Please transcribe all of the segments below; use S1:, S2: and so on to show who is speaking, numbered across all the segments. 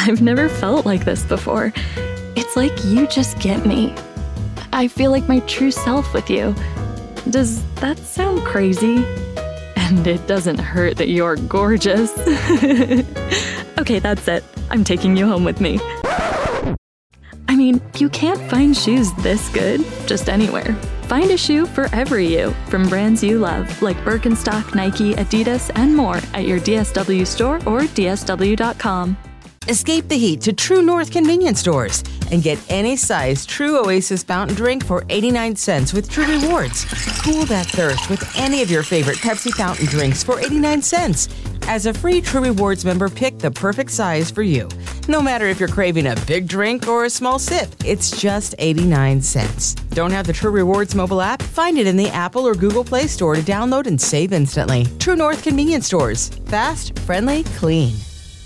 S1: I've never felt like this before. It's like you just get me. I feel like my true self with you. Does that sound crazy? And it doesn't hurt that you're gorgeous. Okay, that's it. I'm taking you home with me. I mean, you can't find shoes this good just anywhere. Find a shoe for every you from brands you love, like Birkenstock, Nike, Adidas, and more at your DSW store or DSW.com.
S2: Escape the heat to True North convenience stores and get any size True Oasis fountain drink for 89 cents with True Rewards. Cool that thirst with any of your favorite Pepsi fountain drinks for 89 cents. As a free True Rewards member, pick the perfect size for you. No matter if you're craving a big drink or a small sip, it's just 89 cents. Don't have the True Rewards mobile app? Find it in the Apple or Google Play Store to download and save instantly. True North convenience stores. Fast, friendly, clean.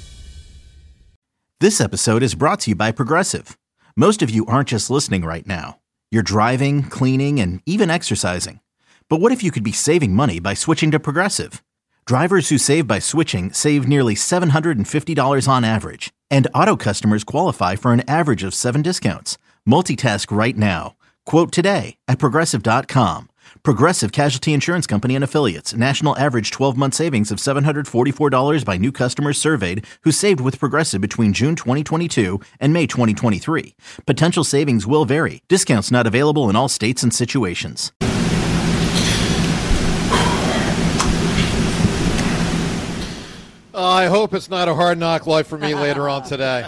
S3: This episode is brought to you by Progressive. Most of you aren't just listening right now. You're driving, cleaning, and even exercising. But what if you could be saving money by switching to Progressive? Drivers who save by switching save nearly $750 on average. And auto customers qualify for an average of 7 discounts. Multitask right now. Quote today at Progressive.com. Progressive Casualty Insurance Company and Affiliates. National average 12-month savings of $744 by new customers surveyed who saved with Progressive between June 2022 and May 2023. Potential savings will vary. Discounts not available in all states and situations.
S4: I hope it's not a hard knock life for me later on today.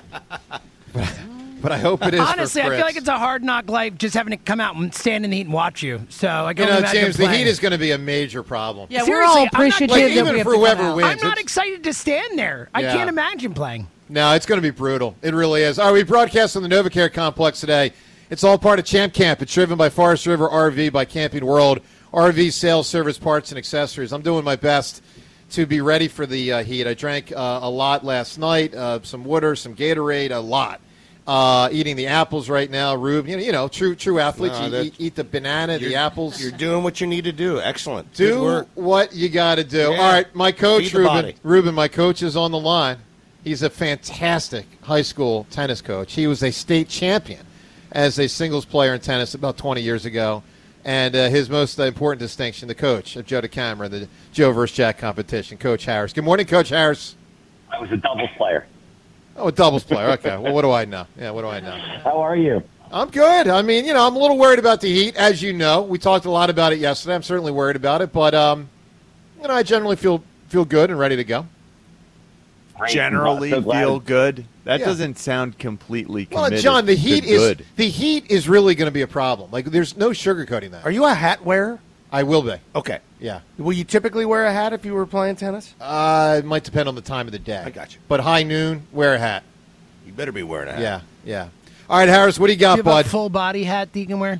S4: But I hope it is.
S5: Honestly,
S4: for Fritz.
S5: I feel like it's a hard knock life just having to come out and stand in the heat and watch you. So I can
S4: James, the heat is going to be a major problem.
S6: Yeah,
S5: Seriously,
S6: we're all appreciative
S4: Like,
S6: that
S4: even
S6: we have
S4: for
S6: to come
S4: whoever
S6: out.
S4: wins.
S5: I'm not excited to stand there. I
S4: Yeah.
S5: can't imagine playing.
S4: No, it's going to be brutal. It really is. All right, we broadcast on the NovaCare Complex today. It's all part of Champ Camp. It's driven by Forest River RV by Camping World. RV sales, service, parts, and accessories. I'm doing my best to be ready for the heat. I drank a lot last night, some water, some Gatorade, a lot. Eating the apples right now, Rube. True athletes. You eat the banana, the apples.
S7: You're doing what you need to do. Excellent.
S4: Do what you got to do.
S7: Yeah.
S4: All right, my coach,
S7: Feed the body.
S4: Ruben, my coach is on the line. He's a fantastic high school tennis coach. He was a state champion as a singles player in tennis about 20 years ago. And his most important distinction, the coach of Joe DeCamera, the Joe vs. Jack competition, Coach Harris. Good morning, Coach Harris.
S8: I was a doubles player.
S4: Oh, a doubles player. Okay. Well, what do I know? Yeah, what do I know?
S8: How are you?
S4: I'm good. I mean, I'm a little worried about the heat, as you know. We talked a lot about it yesterday. I'm certainly worried about it, but I generally feel good and ready to go.
S8: Great.
S9: Generally
S8: So glad.
S9: feel good. That
S4: Yeah.
S9: doesn't sound completely
S4: Well,
S9: committed.
S4: John, the
S9: to
S4: heat
S9: good.
S4: is really going to be a problem. Like, there's no sugarcoating that.
S7: Are you a hat wearer?
S4: I will be.
S7: Okay.
S4: Yeah.
S7: Will you typically wear a hat if you were playing tennis?
S4: It might depend on the time of the day.
S7: I got you.
S4: But high noon, wear a hat.
S7: You better be wearing a hat.
S4: Yeah, yeah. All right, Harris, what do you
S5: Do you
S4: got,
S5: have
S4: bud?
S5: a full body hat that you can wear?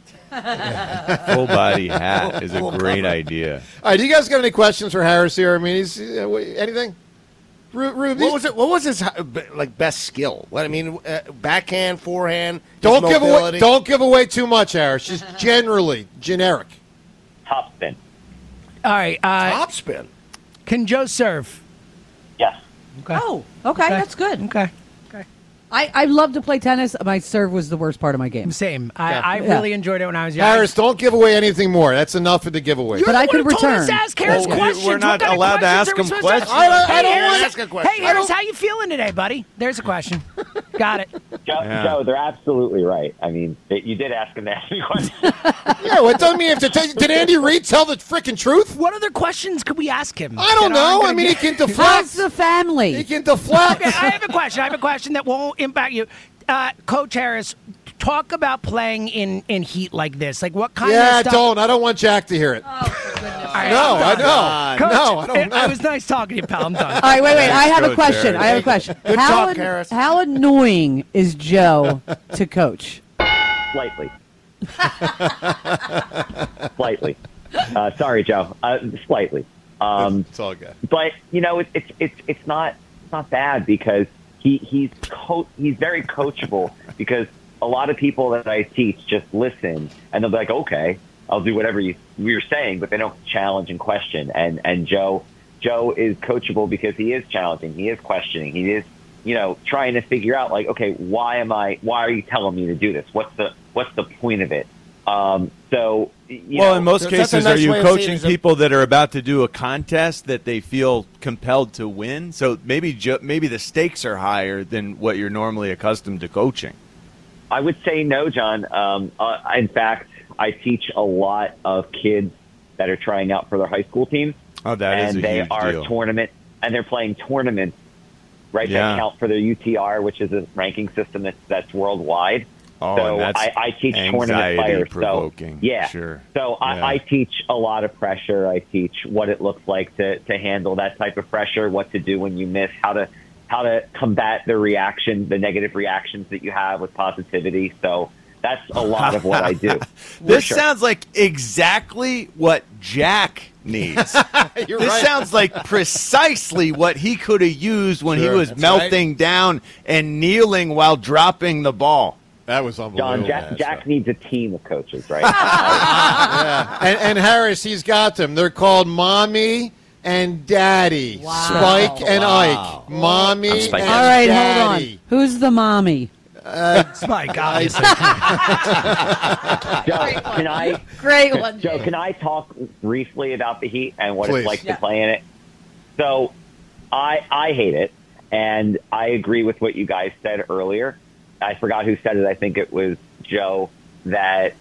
S9: Full body hat is a great idea.
S4: All right, do you guys got any questions for Harris here? I mean, anything? Rube,
S7: What was his best skill? What I mean, backhand, forehand.
S4: don't
S7: his mobility?
S4: don't give away too much, Harris. Just generally generic.
S8: Top spin.
S5: All right.
S7: Top spin.
S5: Can Joe serve?
S8: Yes.
S5: Okay.
S6: Oh, okay, that's good.
S5: Okay.
S6: I love to play tennis. My serve was the worst part of my game.
S5: Same. I really enjoyed it when I was young.
S4: Harris, don't give away anything more. That's enough for the giveaway.
S5: You're
S6: But
S5: the
S6: I
S5: one
S6: could
S5: who told us
S6: return.
S5: to ask Harris
S9: Well,
S5: questions.
S9: we're not
S5: What kind of
S9: allowed to
S5: questions
S9: ask
S5: are we
S9: him
S5: supposed to ask?
S9: questions.
S4: I don't
S5: Hey,
S4: want to
S7: ask a question.
S5: Hey, Harris, how you feeling today, buddy? There's a question. Got it.
S8: Joe, they're absolutely right. I mean, you did ask him to ask me questions.
S4: Yeah, well, it doesn't mean you have to take. Did Andy Reid tell the freaking truth?
S5: What other questions could we ask him?
S4: I don't know. I mean, he can
S6: How's
S4: deflect.
S6: the family?
S4: He can deflect.
S5: Okay, I have a question. I have a question that won't impact you. Coach Harris, talk about playing in heat like this. Like, what kind of stuff?
S4: I don't want Jack to hear it.
S5: All right,
S4: No,
S5: I'm
S4: I
S5: done.
S4: know.
S5: Coach,
S4: No, I don't know.
S5: It was nice talking to you, pal. I'm done.
S6: All right, wait. I have a
S9: Coach
S6: question.
S9: Harris.
S7: Good talk, Harris.
S6: How annoying is Joe to coach?
S8: Slightly. Slightly. Sorry, Joe. Slightly.
S4: It's all good.
S8: But it's not bad because he's very coachable because a lot of people that I teach just listen and they'll be like, okay, I'll do whatever you're saying, but they don't challenge and question. And Joe is coachable because he is challenging, he is questioning, he is trying to figure out like, okay, why are you telling me to do this? What's the point of it? So,
S9: in most cases, are you coaching people that are about to do a contest that they feel compelled to win? So maybe the stakes are higher than what you're normally accustomed to coaching.
S8: I would say no, John. In fact, I teach a lot of kids that are trying out for their high school teams.
S9: Oh, that is a huge deal.
S8: And they are tournament, and they're playing tournaments, right?
S9: Yeah.
S8: That count for their UTR, which is a ranking system that's worldwide.
S9: Oh,
S8: so
S9: and that's
S8: I teach tournament players.
S9: Provoking.
S8: So, yeah.
S9: Sure.
S8: So I teach a lot of pressure. I teach what it looks like to handle that type of pressure, what to do when you miss, how to combat the negative reactions that you have with positivity. So that's a lot of what I do.
S9: This sounds like exactly what Jack needs. This sounds like precisely what he could have used when he was melting down and kneeling while dropping the ball.
S4: That was unbelievable.
S8: John, Jack needs a team of coaches, right?
S4: Yeah. And Harris, he's got them. They're called Mommy and Daddy.
S6: Wow.
S4: Spike and Ike. Mommy and Daddy.
S6: All right, hold on. Who's the mommy?
S5: Spike, obviously.
S8: Joe,
S6: Great one.
S8: Joe, can I talk briefly about the Heat and what
S4: Please.
S8: it's like to play in it? So I hate it, and I agree with what you guys said earlier. I forgot who said it. I think it was Joe, that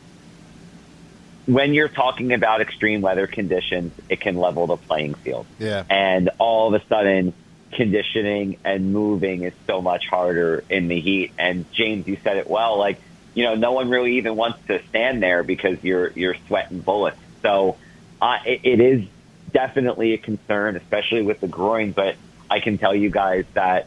S8: when you're talking about extreme weather conditions, it can level the playing field.
S4: Yeah.
S8: And all of a sudden, conditioning and moving is so much harder in the heat. And James, you said it well, like, no one really even wants to stand there because you're sweating bullets. So it is definitely a concern, especially with the groin. But I can tell you guys that,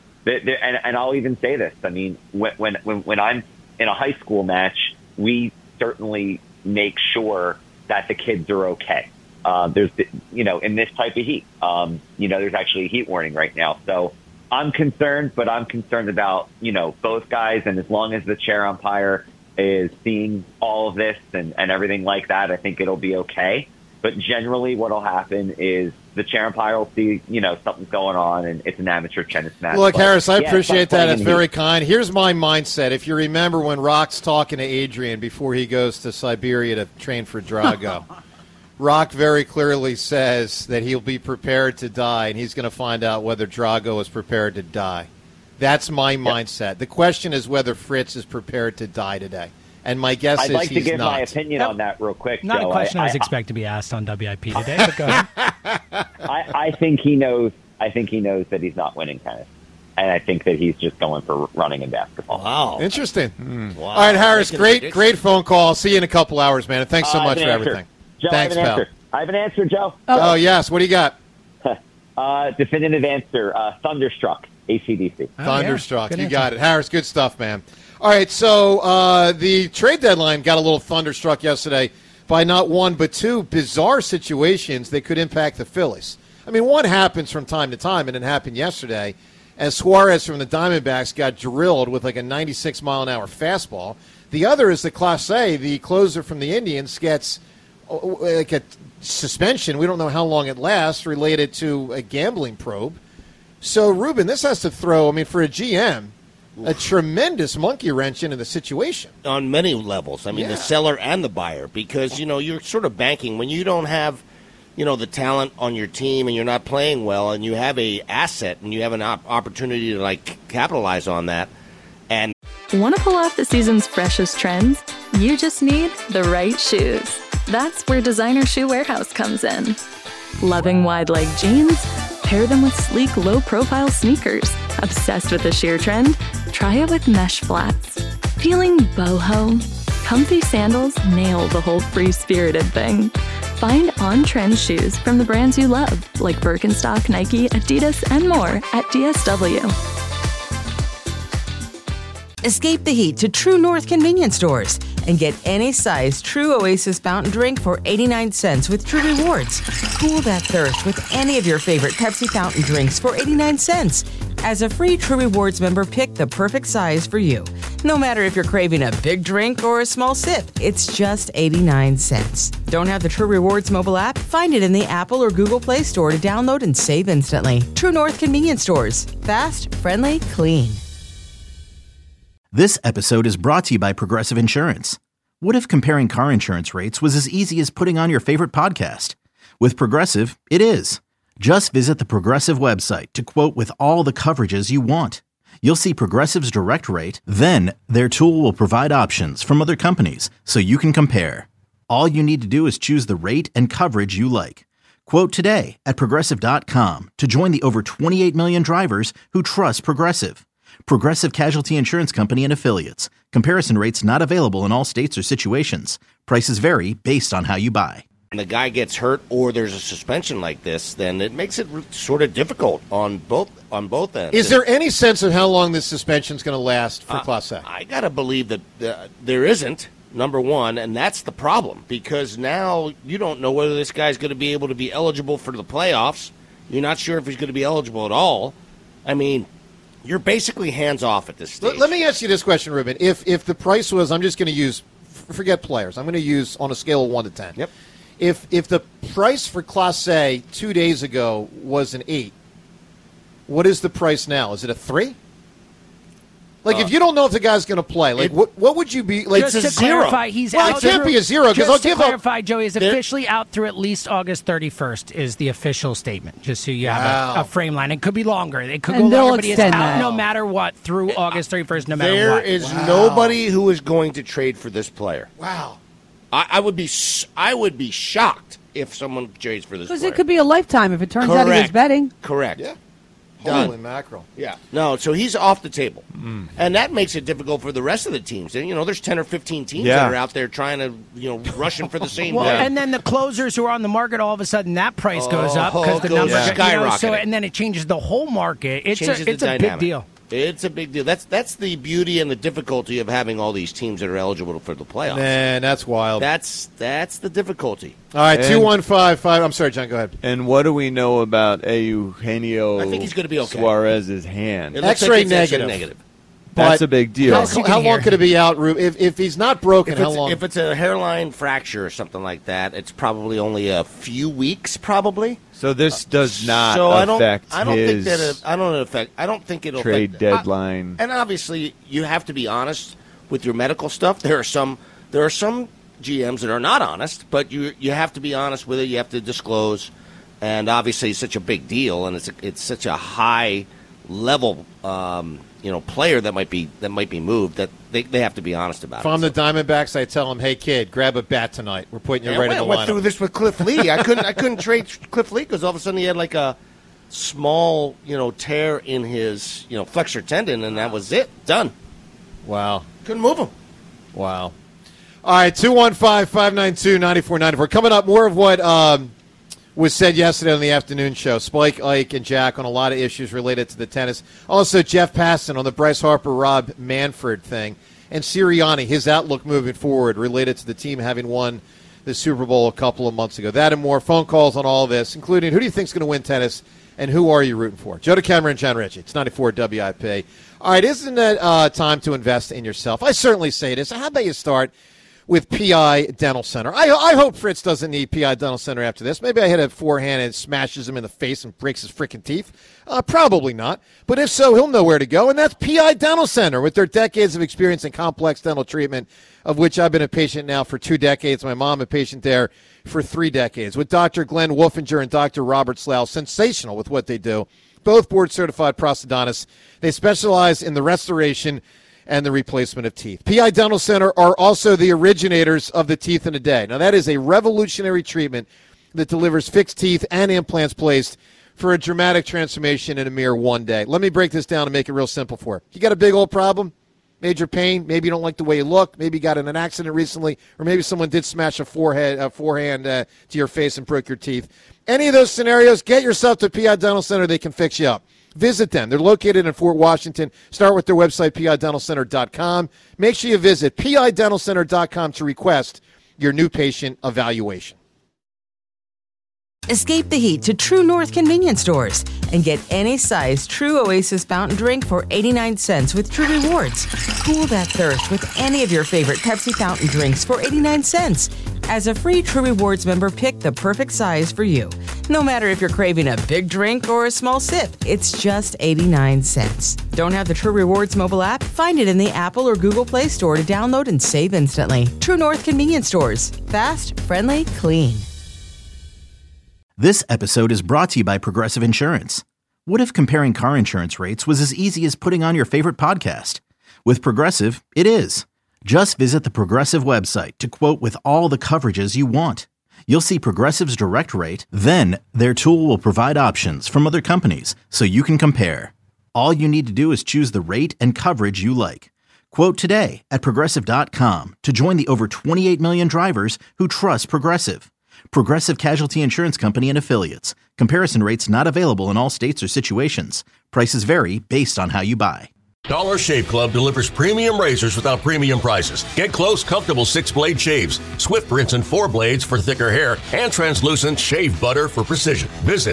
S8: and I'll even say this. I mean, when I'm in a high school match, we certainly make sure that the kids are okay. There's, in this type of heat, there's actually a heat warning right now. So I'm concerned, but I'm concerned about, both guys. And as long as the chair umpire is seeing all of this and everything like that, I think it'll be okay. But generally what will happen is the chair umpire will see, something's going on, and it's an amateur tennis match.
S4: Look,
S8: but,
S4: Harris, I appreciate that. It's very
S8: heat.
S4: kind. Here's my mindset. If you remember when Rock's talking to Adrian before he goes to Siberia to train for Drago, Rock very clearly says that he'll be prepared to die, and he's going to find out whether Drago is prepared to die. That's my mindset. The question is whether Fritz is prepared to die today. And my guess
S8: I'd
S4: is
S8: like
S4: he's
S8: to give
S4: not.
S8: my opinion on that real quick,
S5: Not
S8: Joe.
S5: a question I was expecting to be asked on WIP today, but go ahead.
S8: I think he knows. I think he knows that he's not winning tennis, and I think that he's just going for running and basketball.
S7: Wow.
S4: Interesting.
S7: Wow.
S4: All right, Harris, great phone call. I'll see you in a couple hours, man. And thanks so much for everything.
S8: Joe,
S4: Thanks, pal.
S8: I have an answer, Joe.
S4: Oh, yes. What do you got?
S8: Definitive answer. Thunderstruck. AC/DC.
S4: Thunderstruck.
S5: Good
S4: You
S5: answer.
S4: got it. Harris, good stuff, man. All right, so the trade deadline got a little thunderstruck yesterday by not one but two bizarre situations that could impact the Phillies. I mean, one happens from time to time, and it happened yesterday as Suarez from the Diamondbacks got drilled with like a 96-mile-an-hour fastball. The other is the Clase, the closer from the Indians, gets like a suspension. We don't know how long it lasts, related to a gambling probe. So, Ruben, this has to throw, for a GM, a tremendous monkey wrench into the situation.
S7: On many levels. The seller and the buyer, because, you're sort of banking when you don't have, the talent on your team and you're not playing well and you have a asset and you have an opportunity to, capitalize on that. And
S1: Want to pull off the season's freshest trends? You just need the right shoes. That's where Designer Shoe Warehouse comes in. Loving wide leg jeans? Pair them with sleek, low-profile sneakers. Obsessed with the sheer trend? Try it with mesh flats. Feeling boho? Comfy sandals nail the whole free-spirited thing. Find on-trend shoes from the brands you love, like Birkenstock, Nike, Adidas, and more at DSW.
S2: Escape the heat to True North convenience stores and get any size True Oasis fountain drink for 89 cents with True Rewards. Cool that thirst with any of your favorite Pepsi fountain drinks for 89 cents. As a free True Rewards member, pick the perfect size for you. No matter if you're craving a big drink or a small sip, it's just 89 cents. Don't have the True Rewards mobile app? Find it in the Apple or Google Play Store to download and save instantly. True North Convenience Stores. Fast, friendly, clean.
S3: This episode is brought to you by Progressive Insurance. What if comparing car insurance rates was as easy as putting on your favorite podcast? With Progressive, it is. Just visit the Progressive website to quote with all the coverages you want. You'll see Progressive's direct rate, then their tool will provide options from other companies so you can compare. All you need to do is choose the rate and coverage you like. Quote today at Progressive.com to join the over 28 million drivers who trust Progressive. Progressive Casualty Insurance Company and Affiliates. Comparison rates not available in all states or situations. Prices vary based on how you buy.
S7: And the guy gets hurt or there's a suspension like this, then it makes it sort of difficult on both ends.
S4: Is there any sense of how long this suspension is going to last for Class A?
S7: I got to believe that there isn't, number one, and that's the problem, because now you don't know whether this guy's going to be able to be eligible for the playoffs. You're not sure if he's going to be eligible at all. I mean, you're basically hands-off at this stage.
S4: Let me ask you this question, Ruben. If the price was, I'm just going to use, forget players, I'm going to use on a scale of 1 to 10.
S7: Yep.
S4: If the price for Class A 2 days ago was an 8, what is the price now? Is it a 3? Like, if you don't know if the guy's going to play, like, what would you be? Like,
S5: just
S4: it's
S5: to
S4: a 0.
S5: clarify, he's
S4: well,
S5: out.
S4: It can't be a 0 because I'll
S5: Just to
S4: give
S5: clarify,
S4: up.
S5: Joey is officially out through at least August 31st. Is the official statement? Just so you have a frame line. It could be longer. It could go longer, but he's out no matter what through August 31st. No matter what.
S7: There is nobody who is going to trade for this player.
S4: Wow.
S7: I would be shocked if someone trades for this player.
S6: Because it could be a lifetime if it turns out he was betting.
S7: Correct.
S4: Yeah.
S7: Done.
S4: Holy mackerel.
S7: Yeah. No, so he's off the table. And that makes it difficult for the rest of the teams. And, there's 10 or 15 teams that are out there trying to, rushing for the same
S5: well,
S7: day.
S5: And then the closers who are on the market, all of a sudden that price goes up because the numbers
S7: skyrocketing.
S5: and then it changes the whole market. It's a big deal.
S7: It's a big deal. That's the beauty and the difficulty of having all these teams that are eligible for the playoffs.
S4: Man, that's wild.
S7: That's the difficulty.
S4: All right, 2155. I'm sorry, John, go ahead.
S9: And what do we know about Eugenio
S7: I think he's going to be okay.
S9: Suarez's hand?
S7: It looks
S4: X-ray
S7: like it's
S4: negative.
S9: That's a big deal.
S4: How long could it be out, Rube? If he's not broken, how long?
S7: If it's a hairline fracture or something like that, it's probably only a few weeks, probably.
S9: So this does not affect
S7: I don't
S9: his
S7: think it'll
S9: trade
S7: affect
S9: deadline.
S7: And obviously, you have to be honest with your medical stuff. There are some GMs that are not honest, but you have to be honest with it. You have to disclose, and obviously, it's such a big deal, and it's such a high level player that might be moved that they have to be honest about
S4: it. If I'm the Diamondbacks, I tell him, hey kid, grab a bat tonight. We're putting you right in the lineup.
S7: I went through this with Cliff Lee. I couldn't trade Cliff Lee because all of a sudden he had like a small tear in his flexor tendon, and that was it. Done.
S4: Wow.
S7: Couldn't move him.
S4: Wow. All right, 215-592-9494. Coming up, more of what was said yesterday on the afternoon show. Spike, Ike, and Jack on a lot of issues related to the tennis. Also, Jeff Passan on the Bryce Harper, Rob Manfred thing. And Sirianni, his outlook moving forward related to the team having won the Super Bowl a couple of months ago. That and more. Phone calls on all of this, including who do you think is going to win tennis and who are you rooting for? Joe DeCamera and John Ritchie. It's 94 WIP. All right, isn't it time to invest in yourself? I certainly say this. How about you start with PI Dental Center? I hope Fritz doesn't need PI Dental Center after this. Maybe I hit a forehand and smashes him in the face and breaks his freaking teeth. Probably not. But if so, he'll know where to go, and that's PI Dental Center with their decades of experience in complex dental treatment, of which I've been a patient now for 2 decades. My mom a patient there for 3 decades. With Dr. Glenn Wolfinger and Dr. Robert Slough, sensational with what they do. Both board-certified prosthodontists. They specialize in the restoration and the replacement of teeth. PI Dental Center are also the originators of the Teeth in a Day. Now, that is a revolutionary treatment that delivers fixed teeth and implants placed for a dramatic transformation in a mere 1 day. Let me break this down and make it real simple for you. You got a big old problem, major pain, maybe you don't like the way you look, maybe you got in an accident recently, or maybe someone did smash a forehand to your face and broke your teeth. Any of those scenarios, get yourself to PI Dental Center. They can fix you up. Visit them. They're located in Fort Washington. Start with their website, pidentalcenter.com. Make sure you visit pidentalcenter.com to request your new patient evaluation.
S2: Escape the heat to True North convenience stores and get any size True Oasis fountain drink for 89 cents with True Rewards. Cool that thirst with any of your favorite Pepsi fountain drinks for 89 cents. As a free True Rewards member, pick the perfect size for you. No matter if you're craving a big drink or a small sip, it's just 89 cents. Don't have the True Rewards mobile app? Find it in the Apple or Google Play Store to download and save instantly. True North convenience stores. Fast, friendly, clean.
S3: This episode is brought to you by Progressive Insurance. What if comparing car insurance rates was as easy as putting on your favorite podcast? With Progressive, it is. Just visit the Progressive website to quote with all the coverages you want. You'll see Progressive's direct rate, then their tool will provide options from other companies so you can compare. All you need to do is choose the rate and coverage you like. Quote today at Progressive.com to join the over 28 million drivers who trust Progressive. Progressive Casualty Insurance Company and Affiliates. Comparison rates not available in all states or situations. Prices vary based on how you buy.
S10: Dollar Shave Club delivers premium razors without premium prices. Get close, comfortable 6-blade shaves, swift rinse and 4 blades for thicker hair, and translucent shave butter for precision. Visit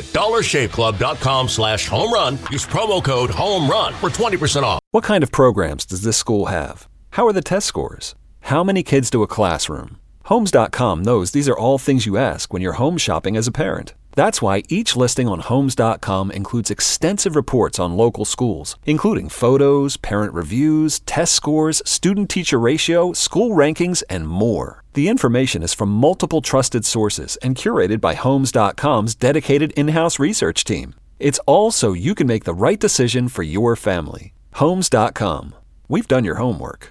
S10: dollarshaveclub.com/homerun. Use promo code HOMERUN for 20% off.
S11: What kind of programs does this school have? How are the test scores? How many kids do a classroom? Homes.com knows these are all things you ask when you're home shopping as a parent. That's why each listing on Homes.com includes extensive reports on local schools, including photos, parent reviews, test scores, student-teacher ratio, school rankings, and more. The information is from multiple trusted sources and curated by Homes.com's dedicated in-house research team. It's all so you can make the right decision for your family. Homes.com. We've done your homework.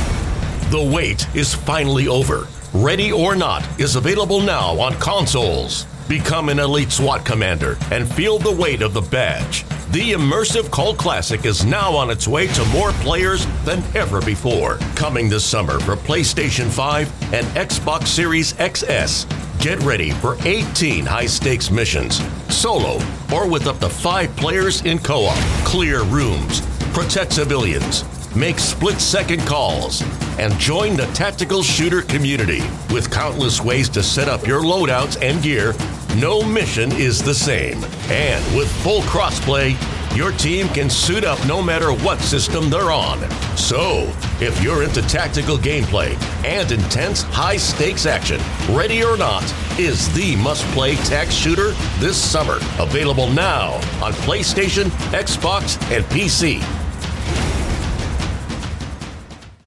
S10: The wait is finally over. Ready or Not is available now on consoles. Become an elite SWAT commander and feel the weight of the badge. The immersive cult classic is now on its way to more players than ever before. Coming this summer for PlayStation 5 and Xbox Series XS. Get ready for 18 high-stakes missions, solo or with up to 5 players in co-op. Clear rooms, protect civilians, make split-second calls, and join the tactical shooter community. With countless ways to set up your loadouts and gear, no mission is the same. And with full crossplay, your team can suit up no matter what system they're on. So, if you're into tactical gameplay and intense high-stakes action, Ready or Not is the must-play tac shooter this summer. Available now on PlayStation, Xbox, and PC.